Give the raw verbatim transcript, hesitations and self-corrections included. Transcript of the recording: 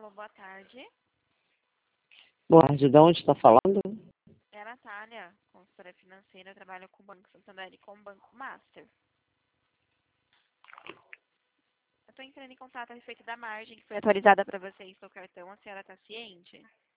Alô, boa tarde. Boa tarde, de onde está falando? É a Natália, consultora financeira, trabalho com o Banco Santander e com o Banco Master. Eu estou entrando em contato a respeito da margem que foi atualizada para você em seu cartão. A senhora está ciente?